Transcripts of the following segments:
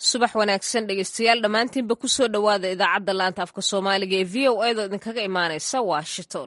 subax wanaagsan dhegeystayaal dhammaantiinba ku soo dhowaada idaacadda laanta afka soomaaliga ee v o a da idinkaga imaanaysa washington.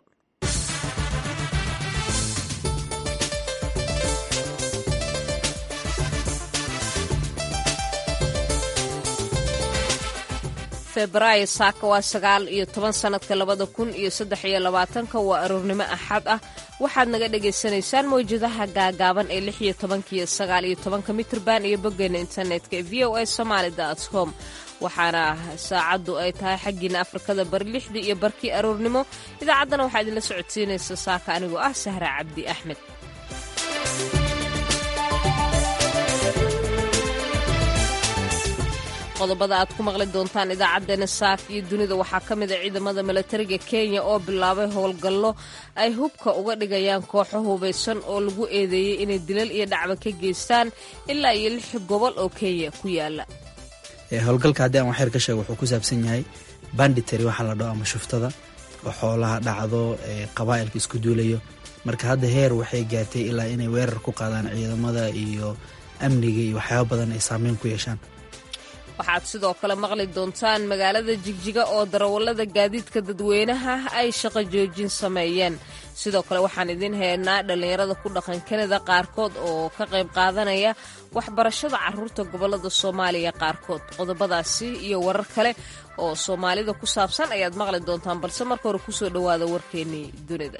febraayo saaka waa 9 sanadka 2023 waa aroornimo axad ah. waxaad naga dhagaysanaysaan mawjadaha gaagaaban ee 16 iyo 19 mitirban iyo boggeena internetka ee voasomali.com. waxaana saacaddu ay tahay xaggiina afrikada bari 6 iyo barkii aroornimo. idaacaddana waxaa idinla socodsiinaysa saaka anigoo ah Sahra Cabdi Axmed. qodobada aad ku maqli doontaan idaacaddeenna saak iyo dunida waxaa ka mid a ciidamada milatariga Kenya oo bilaabay howlgallo ay hubka uga dhigayaan kooxo hubaysan oo lagu eedeeyey inay dilal iyo dhacba ka geystaan ilaa iyo 6 gobol oo Kenya ku yaala. howlgalka haddii aan waxyar ka sheego wuxuu ku saabsan yahay banditary waxaa la dhaho ama shuftada oo xoolaha dhacdo qabaa'ilka isku duulayo. marka hadda heer waxay gaartay ilaa inay weerar ku qaadaan ciidamada iyo amniga iyo waxyaabo badan ay saameyn ku yeeshaan. waxaad sidoo kale maqli doontaan magaalada Jigjiga oo darawallada gaadiidka dadweynaha ay shaqo joojin sameeyeen. sidoo kale waxaan idin haynaa dhalinyarada ku dhaqan Kanada qaarkood oo ka qayb qaadanaya waxbarashada carruurta gobolada Soomaaliya qaarkood. qodobadaasi iyo warar kale oo Soomaalida ku saabsan ayaad maqli doontaan, balse marka hore ku soo dhowaada warkeennii dunida.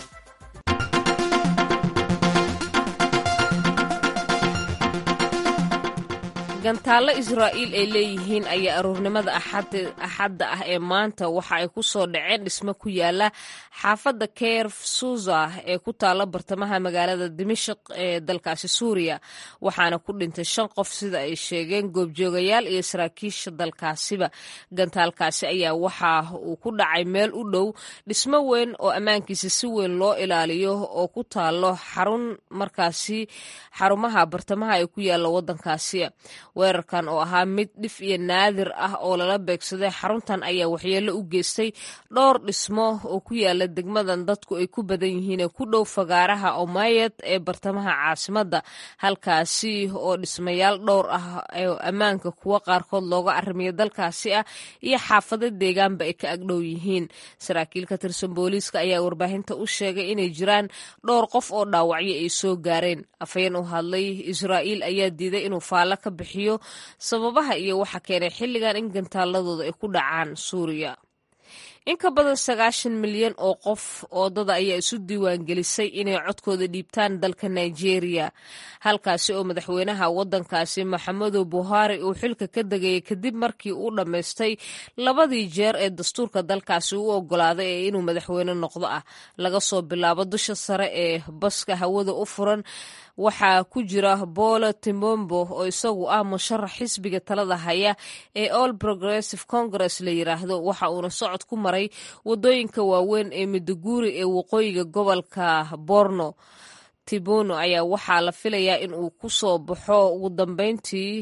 gantaallo Israa'iil ay leeyihiin ayaa aroornimada axadda ah ee maanta waxa ay ku soo dhaceen dhismo ku yaala xaafadda Kfar Sousa ee ku taalla bartamaha magaalada Dimashq ee dalkaasi Suuriya. waxaana ku dhintay 5 qof sida ay sheegeen goobjoogayaal iyo saraakiisha dalkaasiba. gantaalkaasi ayaa waxa uu ku dhacay meel u dhow dhismo weyn oo ammaankiisa si weyn loo ilaaliyo oo ku taallo markaasi xarumaha bartamaha ee ku yaalla waddankaasi. weerarkan oo ahaa mid dhif iyo naadir ah oo lala beegsaday xaruntan ayaa waxyeello u geystay dhowr dhismo oo ku yaala degmadan dadku ay ku badan yihiin ee ku dhow fagaaraha Omayad ee bartamaha caasimadda, halkaasi oo dhismayaal dhowr ah oo ammaanka kuwa qaarkood looga arrimiyo dalkaasi ah iyo xaafado deegaanba ay ka agdhow yihiin. saraakiil ka tirsan booliiska ayaa warbaahinta u sheegay inay jiraan dhowr qof oo dhaawacyo ay soo gaareen. afhayeen u hadlay Israa'iil ayaa diiday inuu faallo ka bixiyo sababaha iyo waxa keenay xilligan in gantaaladooda ay ku dhacaan Suuriya. in ka badan 90 milyan oo qof oo dad ayaa isu diiwaangelisay inay codkooda dhiibtaan dalka Nigeria, halkaasi oo madaxweynaha waddankaasi Muhammadu Buhari uu xilka ka degayay kadib markii uu dhammaystay 2 jeer ee dastuurka dalkaasi u oggolaaday inuu madaxweyne noqdo ah. laga soo bilaabo dusha sare ee baska hawada u furan waxaa ku jira Bola Timbombo oo isagu ah musharax xisbiga talada haya ee All Progressive Congress la yiraahdo. waxa uuna socod ku maray wadooyinka waaweyn ee Maiduguri ee waqooyiga gobolka Borno. Tibono ayaa waxaa la filayaa in uu ku soo baxo ugu dambeyntii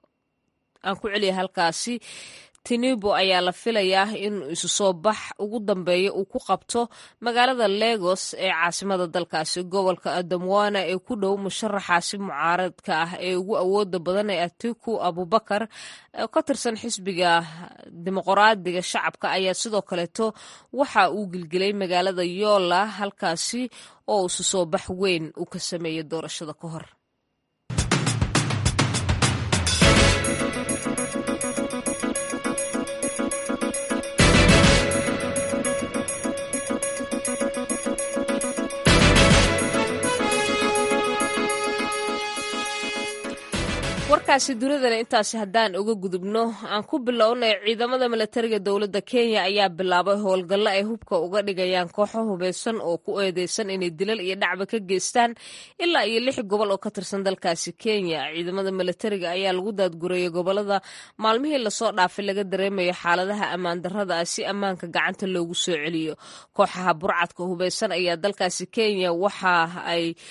aan ku celiya halkaasi. Tinubu ayaa la filayaa in isu soo bax ugu dambeeya uu ku qabto magaalada Lagos ee caasimada dalkaasi. gobolka Adamawa ee ku dhow musharaxaasi mucaaradka ah ee ugu awooda badan ee Atiku Abubakar oo ka tirsan xisbiga dimuqraadiga shacabka ayaa sidoo kaleeto waxa uu gilgilay magaalada Yola, halkaasi oo isu soo bax weyn uu ka sameeyay doorashada ka hor. warkaasi dunidana intaasi haddaan uga gudubno aan ku bilownay ciidamada milatariga dowladda Kenya ayaa bilaabay howlgallo ay hubka uga dhigayaan kooxo hubaysan oo ku eedeysan inay dilal iyo dhacba ka geystaan ilaa iyo 6 gobol oo ka tirsan dalkaasi Kenya. ciidamada milatariga ayaa lagu daadgurayay gobolada maalmihii lasoo dhaafay laga dareemayo xaaladaha ammaan darrada ah si ammaanka gacanta loogu soo celiyo. kooxaha burcadka hubaysan ayaa dalkaasi Kenya waxa ay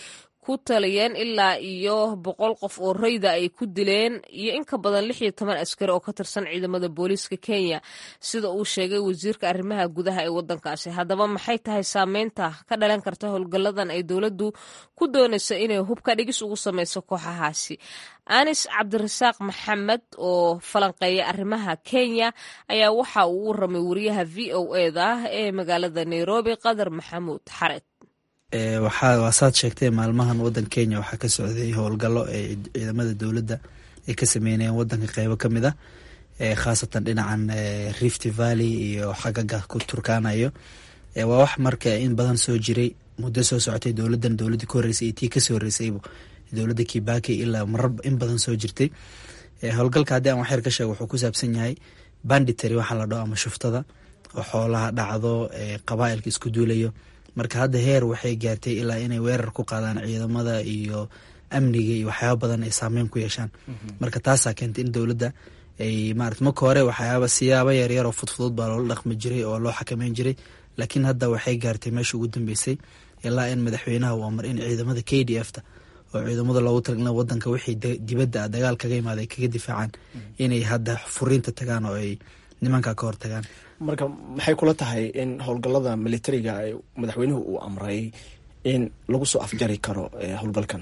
ku taliyeen ilaa iyo 100 qof oo rayda ay ku dileen iyo in ka badan 16 askari oo ka tirsan ciidamada booliiska Kenya sida uu sheegay wasiirka arrimaha gudaha ee wadankaasi. Haddaba maxay tahay saameynta ka dhalan karta howlgalladan ay dowladdu ku doonayso inay hubka dhigis ugu sameyso kooxahaasi? Anis Cabdirasaaq Maxamed oo falanqeeya arrimaha Kenya ayaa waxa uu u waramay wariyaha VOA-da ee magaalada Nairobi Qadar Maxamuud Xareed. waasaad sheegtay maalmahan wadanka Kenya waxaa ka socday howlgallo ee ciidamada dowladda ay ka sameynayeen wadanka qeybo ka mid ah khaasatan dhinacan Rift Valley iyo xagaga ku turkaanayo. waa wax marka in badan soo jiray muddo soo socotay dowladii ka horeysay tii kasoo horeysayba dowladda Kibaki ilaa marar in badan soo jirtay. howlgalka haddii aan waxyar ka sheego wuxuu ku saabsan yahay banditary waxa la dhaho ama shuftada oo xoolaha dhacdo qabaa'ilka isku duulayo. marka hadda heer waxay gaartay ilaa inay weerar ku qaadaan ciidamada iyo amniga iyo waxyaaba badan ay saameyn ku yeeshaan. marka taasaa keentay in dowladda ay maarata marka hore siyaabo yaryar oo fudfudud baa loola dhaqmi jiray oo loo xakameyn jiray, laakiin hadda waxay gaartay meesha ugu dambeysay ilaa in madaxweynaha uu amar in ciidamada KDF-ta oo ciidamada loogu talagalay wadanka wixii dibadda dagaal kaga yimaada ay kaga difaacaan inay hadda furiinta tagaan oo ay nimanka ka hor tagaan. marka maxay kula tahay in howlgallada militariga madaxweynuhu uu amray in lagu soo afjari karo howlgalkan?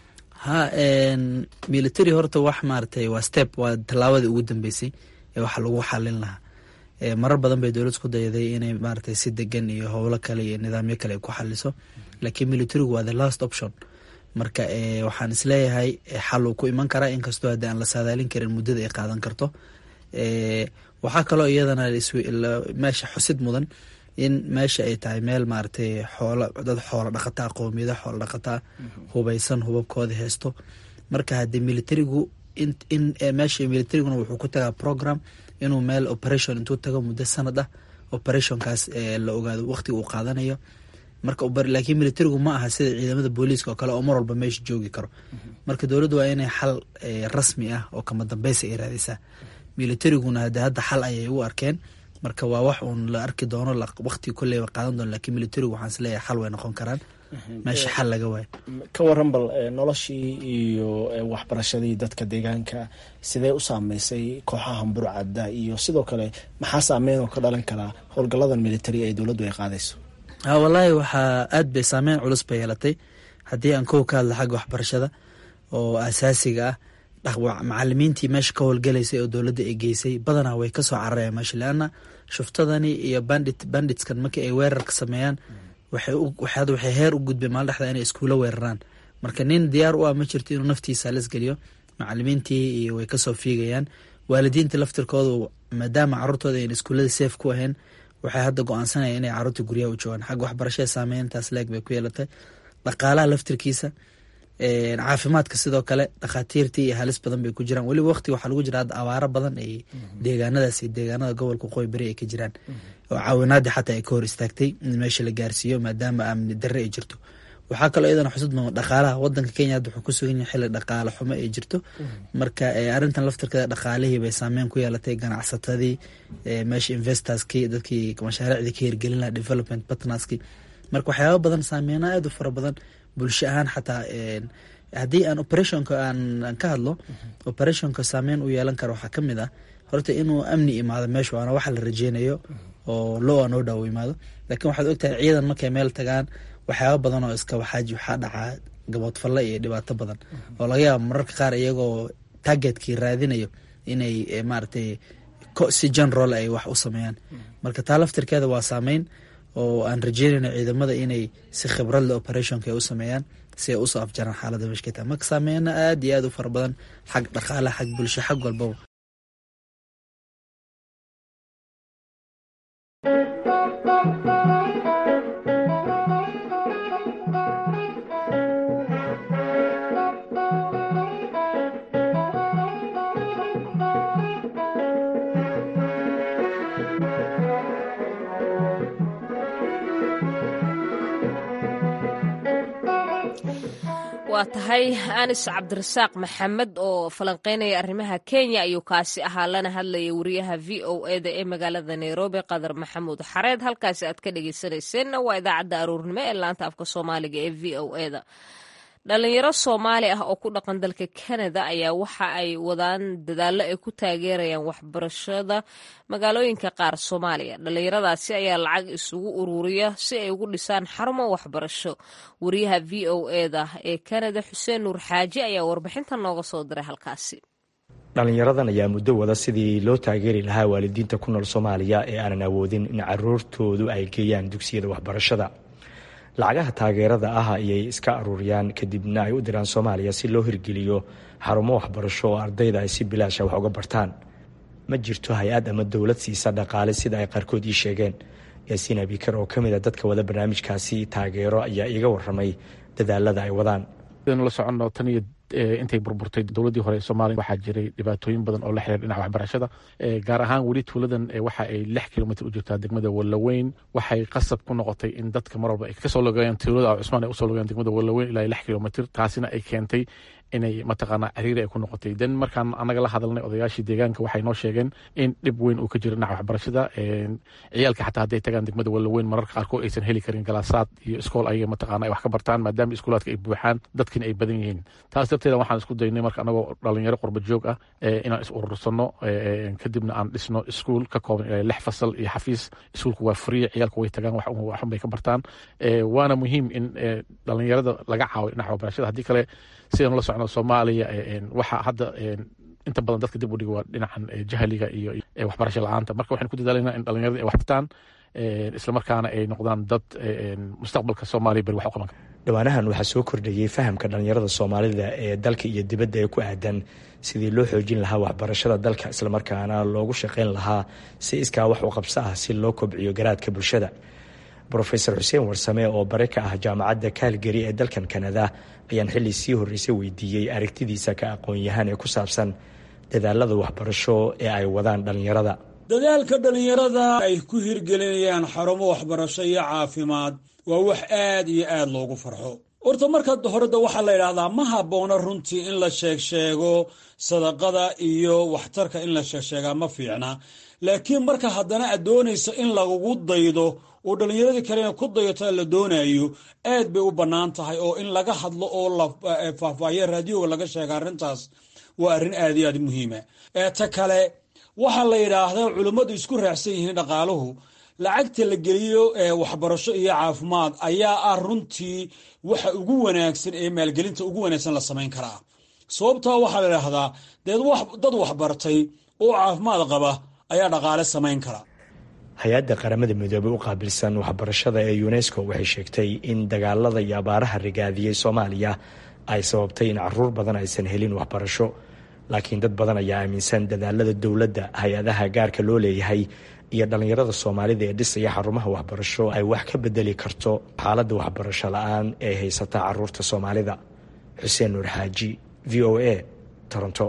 military horta wax maaragtay waa step, waa tallaabadii ugu dambeysay ee waxa lagu xalin lahaa. marar badan bay dowlad ku dayday inay maaragtay si degan iyo howlo kale iyo nidaamyo kale ay ku xaliso, laakiin militarigu waa the last option. marka waxaan isleeyahay xal uu ku iman karaa inkastoo hadda aan la saadaalin karin muddada ay qaadan karto. waxaa kaloo iyadana meesha xusid mudan in meesha ay tahay meel maaragtay dad xoolo dhaqataa, qowmiyada xoolo dhaqataa hubaysan, hubabkooda haysto. marka haddii militarigu in meesha militariguna wuxuu ku tagaa program inuu meel operation intuu tago muddo sanad ah operationkaas la ogaado waqtiga uu qaadanayo. marka laakiin militarigu ma aha sida ciidamada booliiska oo kale oo mar walba meesha joogi karo. marka dowladdu waa inay xal rasmi ah oo kama dambeysa ay raadisaa. militariguna hadda xal ayay u arkeen, marka waa wax uun la arki doono waqti kolleyba qaadan doono, laakiin militarigu waxaan isleeyahay xal way noqon karaan meesha xal laga waayo. ka waran bal noloshii iyo waxbarashadii dadka deegaanka sidee u saameysay kooxaha burcadda, iyo sidoo kale maxaa saameyn oo ka dhalan karaa howlgalladan militari ee dowladdu ay qaadayso? wallaahi waxaa aad bay saameyn culus bay yeelatay. haddii aan kow ka hadla xagga waxbarashada oo asaasiga ah, macalimiintii meesha ka howlgalaysay oo dowladda ay geysay badanaa way kasoo cararayaan meesha, leanna shuftadani iyo banditskan markii ay weerarka sameeyaan waxay heer u gudbeen maalin dhexda inay iskuulo weeraraan. marka nin diyaar u ah ma jirto inuu naftiisa halis geliyo. macalimiintii iyo way kasoo fiigayaan. waalidiinta laftirkoodu maadaama caruurtooda ayn iskuullada safe ku ahayn waxay hadda go-aansanaya inay caruurta guryaha u joogaan. xagga waxbarashada saameyntaas leeg bay ku yeelatay. dhaqaalaha laftirkiisa, caafimaadka sidoo kale, dhakhaatiirtii iyo halis badan bay ku jiraan. weliba waqti waxaa lagu jira hadda abaaro badan ay deegaanadaas iyo deegaanada gobolka waqooyi bari ay ka jiraan oo caawinaadii xataa ay ka hor istaagtay in meesha la gaarsiiyo maadaama amni darre ay jirto. waxaa kaloo iyadana xusud mudan dhaqaalaha wadanka Kenya hadda wuxuu ku sugan yahay xilli dhaqaale xumo ay jirto. marka arrintan laftirkeeda dhaqaalihii bay saameyn ku yeelatay ganacsatadii, meesha investorskii, dadkii mashaariicdii ka hirgelin lahaa development partnerskii. marka waxyaaba badan saameynaa aad u fara badan bulsho ahaan. xataa haddii aan operationka aan ka hadlo, operationka saameyn u yeelan kara waxaa kamid ah horta inuu amni imaado meesha, waana waxa la rajeynayo oo loo noo dhow imaado. laakiin waxaad ogtahay ciidan markay meel tagaan waxyaaba badan oo iska waxaa dhacaa gaboodfalle iyo dhibaato badan oo laga yaabo mararka qaar iyagoo targetkii raadinayo inay maaragtay si general ay wax u sameeyaan. marka taa laftirkeeda waa saameyn oo aan rajeynayno ciidamada inay si khibrad leh operationka ay u sameeyaan si ay usoo afjaraan xaaladda meesha ka tahay. marka saameyna aad iyo aad u fara badan xag dhaqaale, xag bulsho, xag walbaba. waa tahay Anis Cabdirasaaq Maxamed oo falanqeynaya arrimaha Kenya ayuu kaasi ahaa, lana hadlaya wariyaha VOA-da ee magaalada Nairobi Qadar Maxamuud Xareed. halkaasi aad ka dhegeysaneyseen waa idaacadda aroornimo ee laanta afka Soomaaliga ee VOA-da. dhalinyaro Soomaali ah oo ku dhaqan dalka Canada ayaa waxa ay wadaan dadaallo ay ku taageerayaan waxbarashada magaalooyinka qaar Soomaaliya. Dhalinyaradaasi ayaa lacag isugu ururiya si ay ugu dhisaan xarumo waxbarasho. Wariyaha VOA-da ee Canada Xuseen Nuur Xaaji ayaa warbixintan nooga soo diray halkaasi. dhalinyaradan ayaa muddo wada sidii loo taageeri lahaa waalidiinta ku nool Soomaaliya ee aanan awoodin in caruurtoodu ay geeyaan dugsiyada waxbarashada. lacagaha taageerada ah ayay iska aruuriyaan kadibna ay u diraan Soomaaliya si loo hirgeliyo xarumo waxbarasho oo ardayda ay si bilaash ah wax uga bartaan. ma jirto hay-ad ama dowlad siisa dhaqaale sida ay qaarkood ii sheegeen. Yaasiin Abikar oo kamid ah dadka wada barnaamijkaasi taageero ayaa iga waramay dadaalada ay wadaan. la socono tan iyo intay burburtay dowladii hore ee Soomaaliya waxaa jiray dhibaatooyin badan oo la xiriir dhinaca waxbarashada gaar ahaan weli tuuladan waxa ay 6 kilomitir u jirtaa degmada Wallaweyn waxay qasab ku noqotay in dadka mar walba ay ka soo logayaan tuulada Cusmaan ay u soo logayaan degmada Wallaweyn ilaa 6 kilomitir taasina ay keentay inay mataqaana ciriir ay ku noqotay dan markaan anaga la hadalnay odayaashii deegaanka waxay noo sheegeen in dhib weyn uu ka jiro dhinaca waxbarashada ciyaalka xataa hadday tagaan degmada Wallaweyn mararka qaarkood aysan heli karin galaasaad iyo iskool ay mataqaana ay wax ka bartaan maadaama iskuulaadka ay buuxaan dadkina ay badan yihiin taas darteeda waxaan isku daynay marka anagoo dhalinyaro qurba joog ah inaan is urursano kadibna aan dhisno iskuul ka kooban 6 fasal iyo xafiis iskuulku waa free ciyaalku way tagaan wax bay ka bartaan waana muhiim in dhalinyarada laga caawiyo dhinaca waxbarashada haddii kale sidaan la socno Soomaaliya waxa hadda inta badan dadka dib u dhigay waa dhinacan jahliga iyo waxbarasho la'aanta marka waxaan ku dadaalaynaa in dhalinyarada ay wax bartaan isla markaana ay noqdaan dad mustaqbalka Soomaaliya bari wax u qaban kara. dhawaanahan waxaa soo kordhayay fahamka dhalinyarada Soomaalida ee dalka iyo dibadda ee ku aadan sidii loo xoojin lahaa waxbarashada dalka isla markaana loogu shaqayn lahaa si iskaa wax u qabso ah si loo kobciyo garaadka bulshada. Professor Xuseen Warsame oo bare ka ah jaamacadda Calgary ee dalkan Canada ayaan xilli sii horreysay weydiiyey aragtidiisa ka aqoon-yahan ee ku saabsan dadaalada waxbarasho ee ay wadaan dhalinyarada. dadaalka dhalinyarada ay ku hirgelinayaan xarumo waxbarasho iyo caafimaad waa wax aad iyo aad loogu farxo. horta marka horeda waxaa la yidhaahdaa ma habboona runtii in la sheego sadaqada iyo waxtarka in la sheegaa ma fiicna laakiin marka haddana aad doonayso in lagugu daydo oo dhalinyaradii kalena ku dayato la doonayo aad bay u bannaan tahay oo in laga hadlo oo la faahfaahiyo raadiyoga laga sheega arrintaas waa arrin aad iyo aad muhiima. ta kale waxaa la yidhaahdaa culimmadu isku raacsan yihiin dhaqaaluhu lacagta la geliyo waxbarasho iyo caafimaad ayaa ah runtii waxa ugu wanaagsan ee maalgelinta ugu wanaagsan la samayn karaa. sababtaa waxaa la yidhaahdaa dad waxbartay oo caafimaad qaba ayaa dhaqaale samayn kara. hay-adda qaramada midoobay u qaabilsan waxbarashada ee UNESCO waxay sheegtay in dagaalada iyo abaaraha rigaadiyey Soomaaliya ay sababtay in caruur badan aysan helin waxbarasho laakiin dad badan ayaa aaminsan dadaalada dowladda hay-adaha gaarka loo leeyahay iyo dhalinyarada Soomaalida ee dhisaya xarumaha waxbarasho ay wax ka bedeli karto xaaladda waxbarasho la'aan ee haysata caruurta Soomaalida. Xuseen Nuur Xaaji VOA Toronto.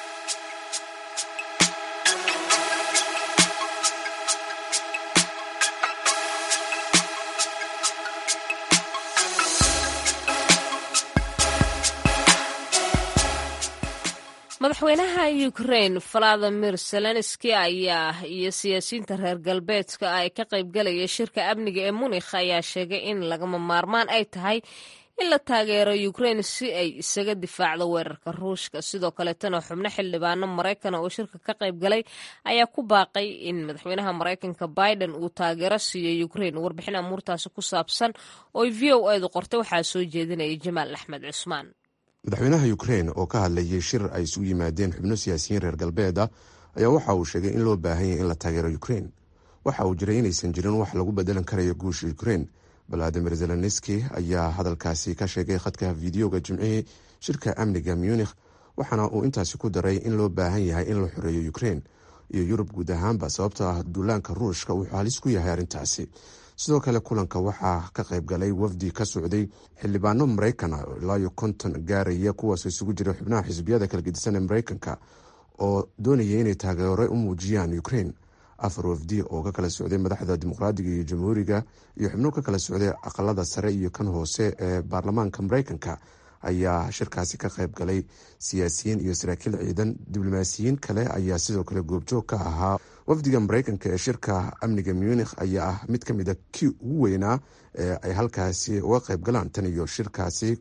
madaxweynaha Ukraine Volodymyr Zelensky ayaa iyo siyaasiyiinta reer galbeedka ay ka qaybgalaya shirka amniga ee Munich ayaa sheegay in lagama maarmaan ay tahay in la taageero Ukraine si ay isaga difaacdo weerarka Ruushka. sidoo kale tan xubno xildhibaano Mareykan oo shirka ka qaybgalay ayaa ku baaqay in madaxweynaha Mareykanka Biden uu taageero siiyo Ukraine. warbixin amuurtaasi ku saabsan oo VOA-du qortay waxaa soo jeedinaya Jamaal Axmed Cusmaan. madaxweynaha Ukraine oo ka hadlayay shir ay isugu yimaadeen xubno siyaasiyiin reer galbeed ah ayaa waxa uu sheegay in loo baahan yahay in la taageero Ukraine. waxa uu jiray inaysan jirin wax lagu bedelan karayo guusha Ukraine. Volodymyr Zelensky ayaa hadalkaasi ka sheegay khadka fiidiyoga Jimcihii shirka amniga Munich waxaana uu intaasi ku daray in loo baahan yahay in la xoreeyo Ukraine iyo Yurub guud ahaanba sababtoo ah duulaanka Ruushka wuxuu halis ku yahay arrintaasi. sidoo kale kulanka waxaa ka qayb galay wafdi ka socday xildhibaano Mareykan ah ilaa 50 gaaraya kuwaas isugu jira xubnaha xisbiyada kala gedisan ee Mareykanka oo doonayay inay taageero u muujiyaan Ukraine. 4 wafdi oo ka kala socday madaxda dimuqraadiga iyo jamhuuriga iyo xubno ka kala socday aqalada sare iyo kan hoose ee baarlamaanka Mareykanka ayaa shirkaasi ka qayb galay. siyaasiyiin iyo saraakiil ciidan diblomaasiyiin kale ayaa sidoo kale goobjoog ka ahaa wafdiga maraykanka ee shirka amniga munikh ayaa ah mid ka mid a kii ugu weynaa ee ay halkaasi uga qayb galaan tan iyo shirkaasi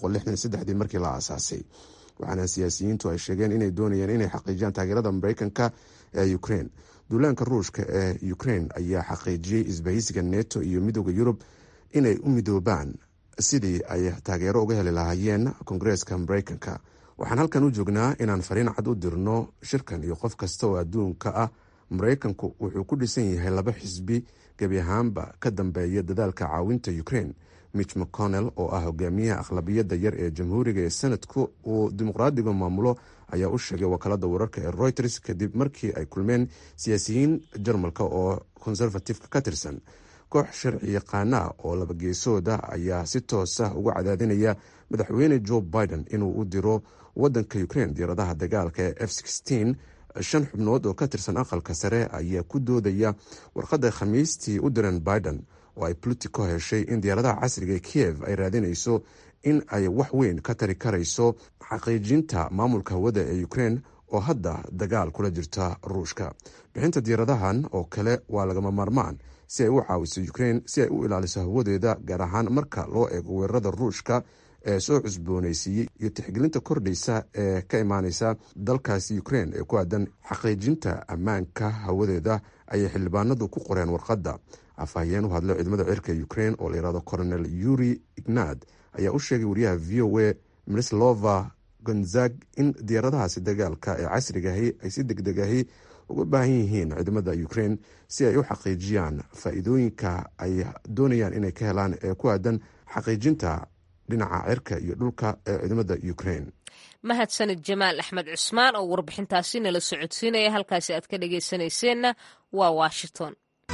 markii la aasaasay, waxaana siyaasiyiintu ay sheegeen inay doonayeen inay xaqiijiyaan taageerada maraykanka ee Ukraine. duulaanka ruushka ee Ukraine ayaa xaqiijiyey isbahaysiga NATO iyo midowda Yurub inay u midoobaan sidii ay taageero uga heli lahaayeen Koongareeska Maraykanka. waxaan halkan u joognaa inaan fariin cad u dirno shirkan iyo qof kasta oo adduunka ah. Maraykanku wuxuu ku dhisan yahay 2 xisbi gebi ahaanba ka dambeeya dadaalka caawinta Ukraine. Mitch McConnell oo ah hogaamiyaha aqlabiyadda yar ee jamhuuriga ee sanadku uu dimuqraadiga maamulo ayaa u sheegay wakaalada wararka ee Reuters kadib markii ay kulmeen siyaasiyiin Jarmalka oo conservative ka tirsan. koox sharci yaqaana oo laba geesooda ayaa si toos ah uga cadaadinaya madaxweyne Joe Biden inuu u diro wadanka Ukraine diyaaradaha dagaalka ee F-16. 5 xubnood oo ka tirsan aqalka sare ayaa ku doodaya warqadda Khamiistii u diran Biden oo ay Politico heshay in diyaaradaha casriga ee Kiev ay raadinayso in ay wax weyn ka tari karayso xaqiijinta maamulka hawada ee Ukraine oo hadda dagaal kula jirta Ruushka. bixinta diyaaradahan oo kale waa lagama maarmaan si ay u caawiso Ukraine si ay u ilaaliso hawadeeda, gaar ahaan marka loo eego weerarada Ruushka ee soo cusboonaysiiyey iyo tixgelinta kordhaysa ee ka imaanaysa dalkaasi Ukraine ee ku aadan xaqiijinta ammaanka hawadeeda ayay xildhibaanadu ku qoreen warqadda. afhayeen u hadlay ciidamada cirka Ukraine oo la yiraahdo Colonel Yuri Ignat ayaa u sheegay wariyaha VOA Myroslava Gonzag in diyaaradahaasi dagaalka ee casriga ahi ay si degdeg ahi uga baahan yihiin ciidamada Ukraine si ay u xaqiijiyaan faa'iidooyinka ay doonayaan inay ka helaan ee ku aadan xaqiijinta dhinaca cirka iyo dhulka ee ciidamada Ukraine. mahadsanid Jamaal Axmed Cusmaan oo warbixintaasi nala socodsiinaya. halkaasi aad ka dhageysanayseena waa Washington.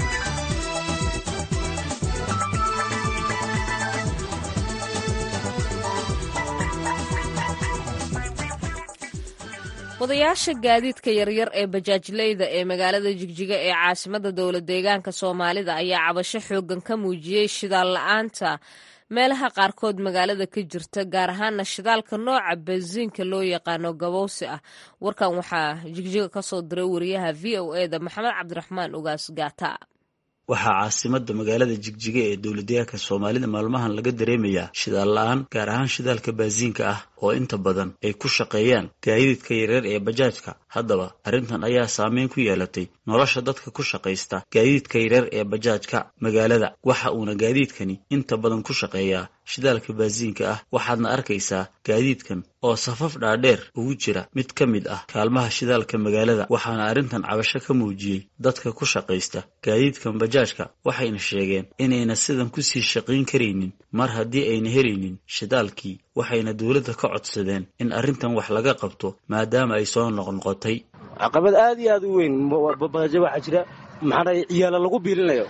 wadayaasha gaadiidka yaryar ee bajaajleyda ee magaalada Jigjiga ee caasimadda dowlad deegaanka Soomaalida ayaa cabasho xoogan ka muujiyey shidaal la'aanta meelaha qaarkood magaalada ka jirta, gaar ahaana shidaalka nooca bensiinka loo yaqaano gabowsi ah. warkan waxaa Jigjiga ka soo diray wariyaha VOA-da Maxamed Cabdiraxmaan Ugaas Gaata. waxaa caasimadda magaalada Jigjiga ee dowladdeegaanka Soomaalida maalmahan laga dareemayaa shidaal la'aan, gaar ahaan shidaalka bensiinka ah oo inta badan ay ku shaqeeyaan gaadiidka yaryar ee bajaajka. haddaba arrintan ayaa saameyn ku yeelatay nolosha dadka ku shaqaysta gaadiidka yaryar ee bajaajka magaalada. waxa uuna gaadiidkani inta badan ku shaqeeyaa shidaalka bensiinka ah. waxaadna arkaysaa gaadiidkan oo safaf dhaadheer ugu jira mid ka mid ah kaalmaha shidaalka magaalada. waxaana arrintan cabasho ka muujiyey dadka ku shaqaysta gaadiidkan bajaajka. waxayna sheegeen inayna sidan kusii shaqayn karaynin mar haddii ayna helaynin shidaalkii. waxayna dowladda ka codsadeen in arrintan wax laga qabto maadaama ay soo noqnoqotay. caqabad aad iyo aad u weyn baajo waxaa jira maxaa ciyaala lagu biilinayo.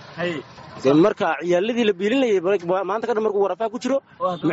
marka ciyaaladii la biilinayay maanta kadhan markuu warafaa ku jiro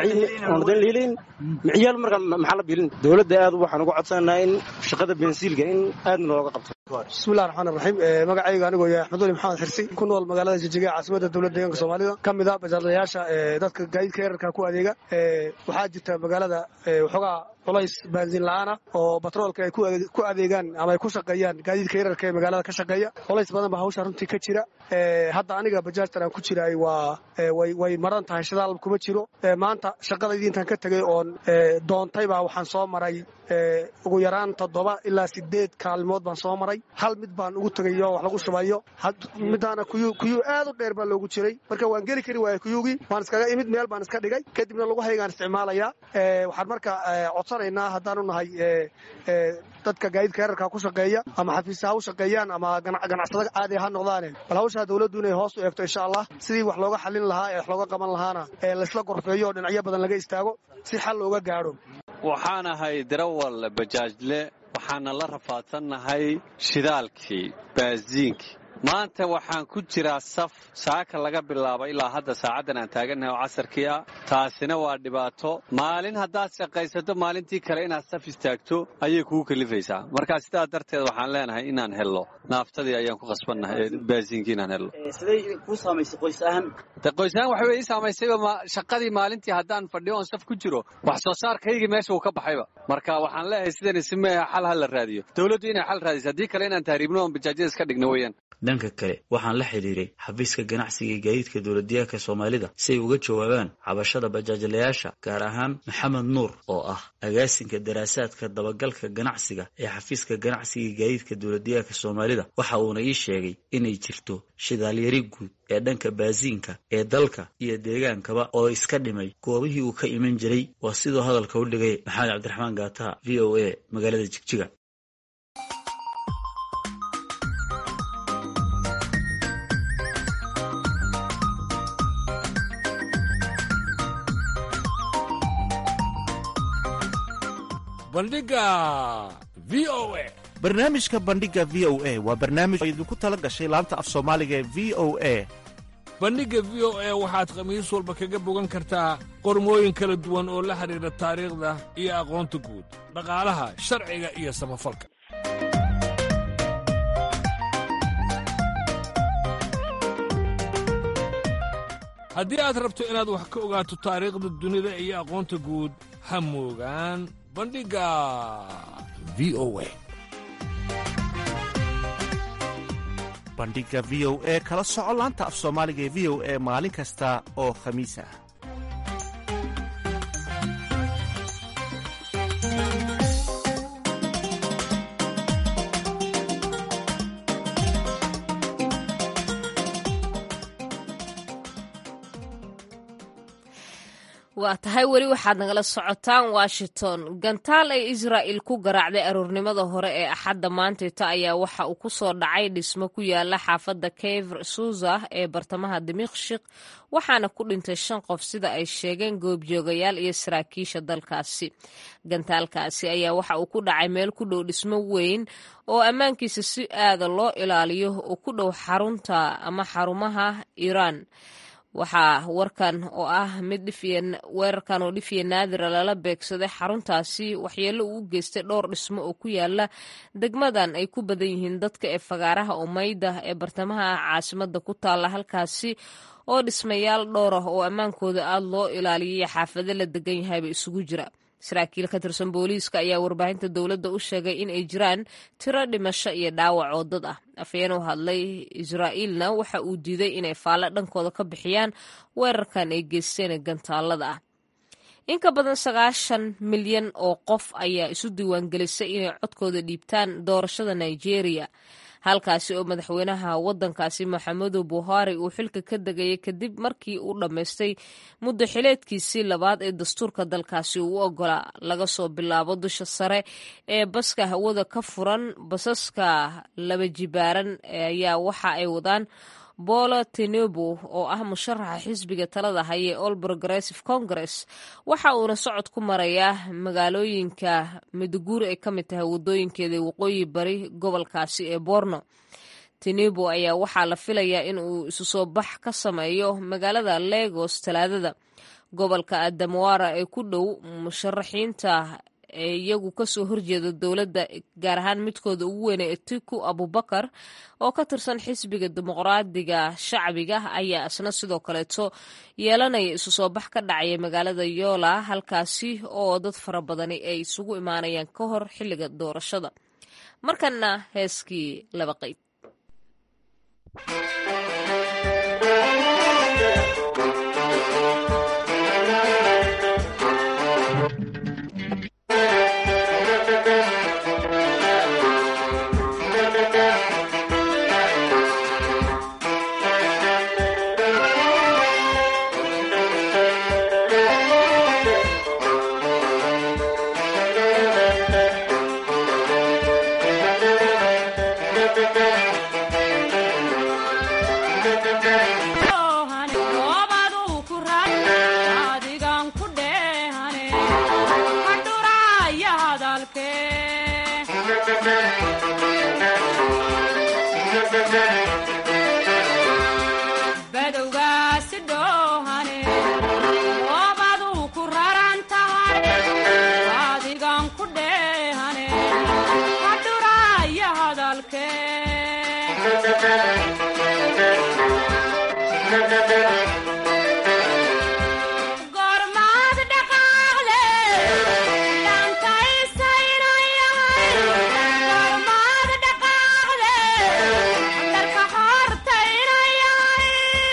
dan liilayn ciyaal marka maxaa la biilin. dowladda aad waxaan uga codsanaynaa in shaqada bensiilka in aadna looga qabto. bismillahi raxmaan raxiim. magacayga anigoo yahay axmed weli maxamed xirsi, ku nool magaalada Jigjiga caasimadda dowladda deegaanka Soomaalida, ka mid ah bajaajlayaasha dadka gaadiidka yararka ku adeega. waxaa jirta magaalada waxoogaa culays bensiin la'aana oo batroolka ay ku adeegaan ama ay ku shaqeeyaan gaadiidka yararka ee magaalada ka shaqeeya. culays badan baa hawsha runtii ka jira. hadda aniga bajaajtan aan ku jiraay waa way maran tahay, shidaal kuma jiro. maanta shaqadaydii intaan ka tegay oon doontay baa waxaan soo maray ugu yaraan 7 ilaa 8 kaalmood baan soo maray. hal mid baan ugu tegayo wax lagu shubayo, midaana kuyuu aad u dheer baa loogu jiray. marka waan geli kari waayay kuyuugii, waan iskaga imid meel baan iska dhigay, kadibna lagu haygaan isticmaalayaa. waxaan marka codsanaynaa haddaanu nahay dadka gaadiidka yararka ku shaqeeya ama xafiisha ha u shaqeeyaan ama ganacsada caadi ha noqdaane, bal hawshaa dowladdu inay hoos u eegto insha Allah, sidii wax looga xalin lahaa ee wax looga qaban lahaana laysla gorfeeyo oo dhinacyo badan laga istaago si xal looga gaadho. waxaan ahay darawal bajaajle, waxaana la rafaadsannahay shidaalkii bensiinkii maanta waxaan ku jiraa saf saaka laga bilaabo ilaa hadda saacaddan aan taagannahay oo casarkii ah. taasina waa dhibaato. maalin haddaad shaqaysato maalintii kale inaad saf istaagto ayay kugu kalifaysaa. marka sidaa darteed waxaan leenahay inaan helno naaftadii ayaan ku qasbannahay baasiinkii inaan helno. siday kuu saamaysay qoys ahaan? qoys ahaan waxay ii saamaysayba shaqadii maalintii haddaan fadhiyo oon saf ku jiro wax soo saarkaygii meesha uu ka baxayba. marka waxaan leeyahay sidan ismee xal ha la raadiyo, dawladdu inay xal raadiso, haddii kale inaan tahriibno oon bajaajyada iska dhigno weeyaan. dhanka kale waxaan la xidhiiray xafiiska ganacsiga ee gaadiidka dowladdeegaanka Soomaalida si ay uga jawaabaan cabashada bajaajlayaasha, gaar ahaan Maxamed Nuur oo ah agaasinka daraasaadka dabagalka ganacsiga ee xafiiska ganacsiga ee gaadiidka dowladdeegaanka Soomaalida. waxa uuna ii sheegay inay jirto shidaal yari guud ee dhanka baasiinka ee dalka iyo deegaankaba oo iska dhimay goobihii uu ka iman jiray. waa sidoo hadalka u dhigay Maxamed Cabdiraxmaan Gaataha, VOA, magaalada Jigjiga. barnaamijka bandhiga v o a waa barnaamij oo idinku tala gashay laanta af soomaaliga ee v o a. bandhigga v o a waxaad khamiis walba kaga bogan kartaa qormooyin kala duwan oo la xidhiidha taariikhda iyo aqoonta guud, dhaqaalaha, sharciga iyo samafalka. haddii aad rabto inaad wax ka ogaato taariikhda dunida iyo aqoonta guud, ha moogaan bandhigga v o a. bandhigga v o a kala soco laanta af soomaaliga ee v o a maalin kasta oo khamiis ah. waa tahay weli waxaad nagala socotaan Washington. gantaal ay Israa'iil ku garaacday aroornimada hore ee Axadda maantayta ayaa waxa uu ku soo dhacay dhismo ku yaala xaafadda Kfar Souza ee bartamaha Dimashq, waxaana ku dhintay 5 qof sida ay sheegeen goobjoogayaal iyo saraakiisha dalkaasi. gantaalkaasi ayaa waxa uu ku dhacay meel ku dhow dhismo weyn oo ammaankiisa si aada loo ilaaliyo oo ku dhow xarunta ama xarumaha Iiraan. waxaa weerarkan oo dhifiya naadira lala beegsaday xaruntaasi waxyeello uu geystay dhowr dhismo oo ku yaala degmadan ay ku badan yihiin dadka ee fagaaraha Umayda ee bartamaha caasimadda ku taala, halkaasi oo dhismayaal dhowr ah oo ammaankooda aad loo ilaaliyay xaafado la degan yahayba isugu jira. saraakiil ka tirsan booliiska ayaa warbaahinta dowladda u sheegay in ay jiraan tiro dhimasho iyo dhaawac oo dad ah. afhayeen u hadlay Israa'iilna waxa uu diiday inay faallo dhankooda ka bixiyaan weerarkan ay geysteen gantaalada ah. in ka badan 90 milyan oo qof ayaa isu diiwaangelisay inay codkooda dhiibtaan doorashada Nigeria, halkaasi oo madaxweynaha waddankaasi Muhammadu Buhari uu xilka ka degayay kadib markii uu dhammaystay muddo xileedkiisii labaad ee dastuurka dalkaasi uu ogolaa. laga soo bilaabo dusha sare ee baska hawada ka furan, basaska laba jibaaran ayaa waxa ay wadaan Bola Tinubu oo ah musharaxa xisbiga talada haya All Progressive Congress, waxa uuna socod ku marayaa magaalooyinka Maiduguri ay ka mid tahay wadooyinkeeda waqooyi bari gobolkaasi ee Borno. Tinubu ayaa waxaa la filayaa in uu isu soo bax ka sameeyo magaalada Lagos Talaadada. gobolka Adamawa ee ku dhow musharaxiinta iyagu kasoo horjeeda dowladda, gaar ahaan midkooda ugu weyn ee Atiku Abubakar oo ka tirsan xisbiga dimuqraadiga shacbiga ayaa isna sidoo kaleeto yeelanaya isu soo bax ka dhacaya magaalada Yola, halkaasi oo dad fara badani ay isugu imaanayaan ka hor xilliga doorashada. markana heeskii laba qayb. gormaad dhaqaaqle dhaantaysaynayay gormaad dhaqaaqle dharka hortaynayay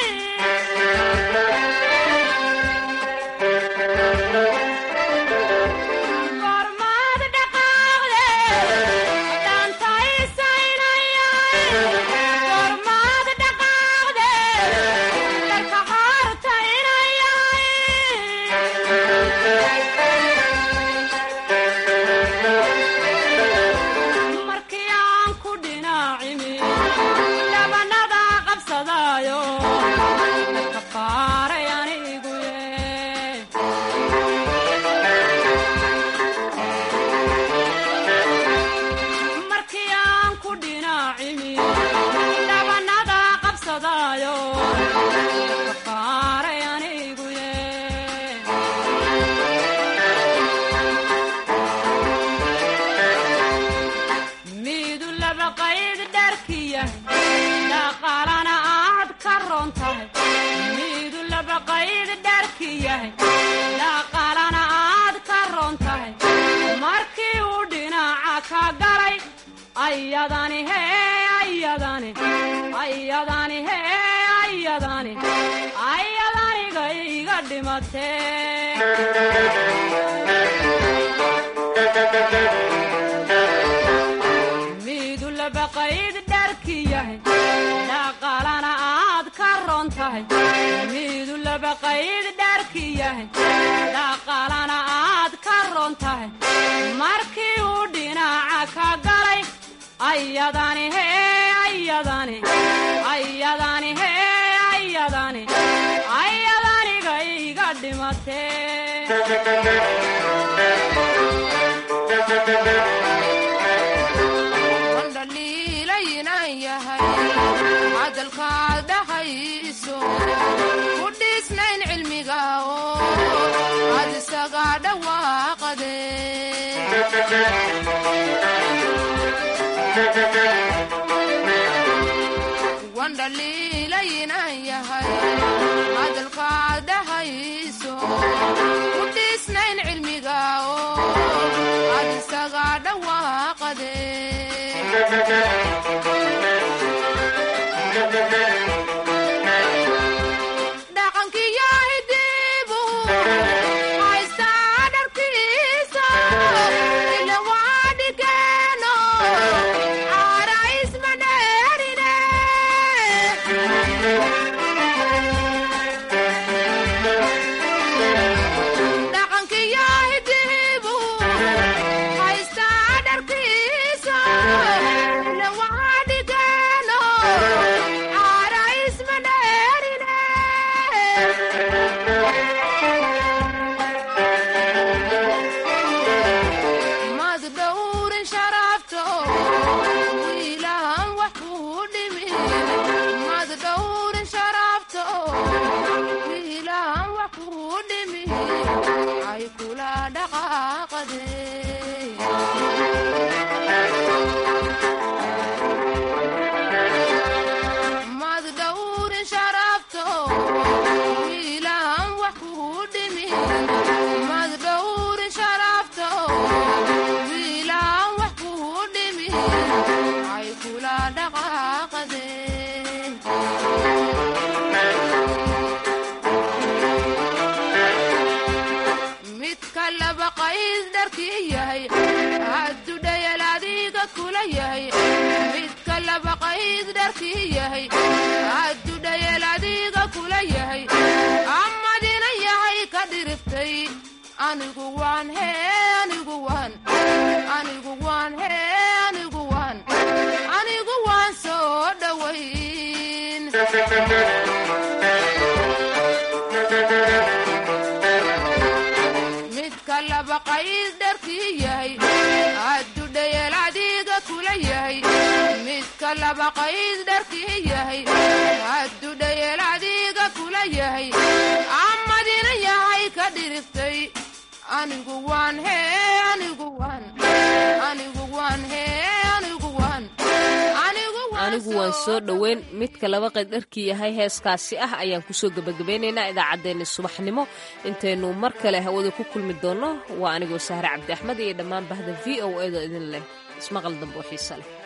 gormaad dhaqaaqle dhaantaysaynayay gormaad dhaqaaqle dharka hortaynayay markii aan ku dhinaacimi dhabanada qabsadaayo dadka qaaray anigu markii aan ku dhinaacimi dhabanada qabsadaayo dadka qaaray anigu miidu laba qayd dharkiya dhaqaalana aad ka roon tahay miidu laba qayd dharkiyahay dhaqaalana aad ka roon tahay markii uu dhinaca ka galay ayadani hee ayadani ayadani hee ayadani ayadaniga iga dhimatee miidu laba qayd dharkiyahay dhaqaalana aad ka roon tahay miidu laba qayd dharkiyahay dhaqaalana aad ka roon tahay markii uu dhinaca ka galay ayadani hee ayadani ayadani hee ayadani ayadaniga iga dhimatee yahay hadalkaad dhahayso ku dhisnayn cilmiga oo aad isaga dhawaaqade wan dhaliilaynan yahay hadalkaad dhahayso ku dhisnayn cilmiga oo aad isaga dhawaaqade dhaqankiyo hidibu haystaa dharkiisa ila waa dhigeeno caara isma dheerine dhaqankiyo hidibu haystaa dharkiisa ila waa dhigeeno caara isma dheerine mad dhowrin sharafto wiilahan wax kuu dhimin mad dhowrin sharafto wiilahan wax kuu dhimin ay kula dhaqaaqade mad dhowrin sharafto wiilahan wax kuu dhimin mad dhowrin sharafto wiilahan wax kuu dhimin ay kula dhaqaaqade midka laba qayd dharkii yahay hadduu dhayal adiga kula yahay midka laba qayd dharkii yahay hadduu dhayal adiga kula yahay amadina yahay ka dhiriftay anigu waan hee anigu waan anigu waan hee anigu waan anigu waan soo dhowayn midka laba qayd dharkii yahay hadduu dhayal adiga kula yahay midka laba qayd dharkii yahay hadduu dhayal adiga kula yahay amadina yahay ka dhiriftay anigu waan hee anigu waan anigu waan hee anigu waan anigu waan soo dhoweyn midka laba qayd dharkii yahay heeskaasi ah ayaan kusoo gebagabeynaynaa idaacaddeenna subaxnimo intaynu mar kale hawada ku kulmi doonno waa anigoo sahre cabdi axmed iyo dhammaan bahda v o a da idin leh ismaqal dambe oo xiise leh